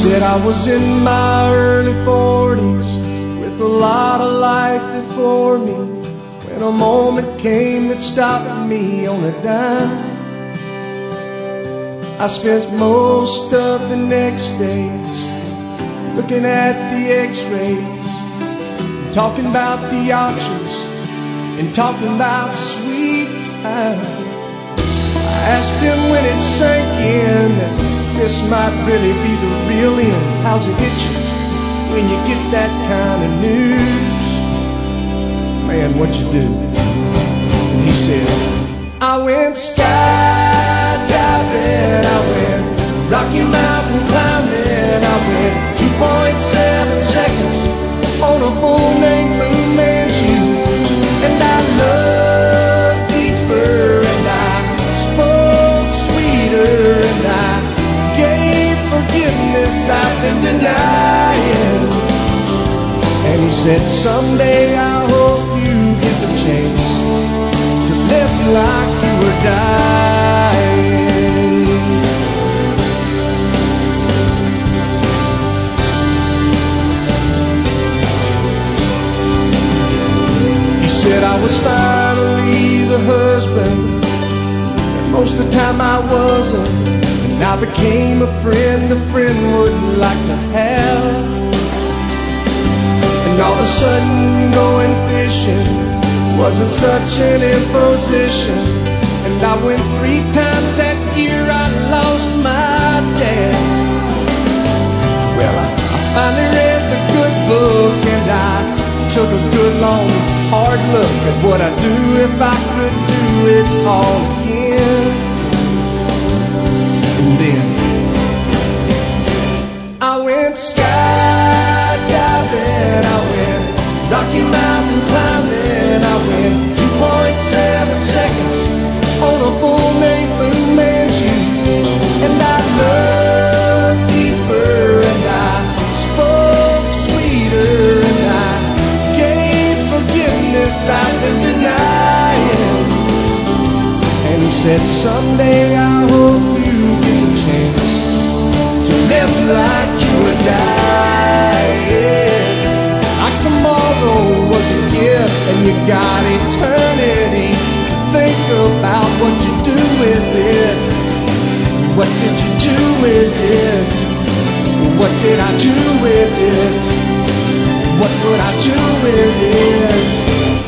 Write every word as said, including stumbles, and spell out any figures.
said I was in my early forties with a lot of life before me, when a moment came that stopped me on a dime. I spent most of the next days looking at the x-rays, talking about the options and talking about sweet time. I asked him when it sank in that this might really be the real end. How's it hit you when you get that kind of news? Man, what you do? And he said, I went skydiving, I went Rocky Mountain climbing, I went two point seven seconds on a bull named Fu Manchu. And I loved deeper, and I spoke sweeter, and I gave forgiveness I've been denying. And he said, someday I hope you get the chance to live like you were dying. He said I was finally the husband that most of the time I wasn't, and I became a friend a friend would like to have. And all of a sudden going fishing wasn't such an imposition, and I went three times that year. I lost my dad. Well, I, I finally read the good book, and I took a good long hard look at what I'd do if I could do it all again. And then I went skydiving, I went Rocky Mountain climbing, I went two point seven seconds on a bull named Fu Manchu. And I loved deeper, and I spoke sweeter, and I gave forgiveness I've been denying. And he said, someday I hope you get a chance to live like you were dying. Like tomorrow was a gift and you got eternity to think about what you do with it. What did you do with it? What did I do with it? What would I do with it?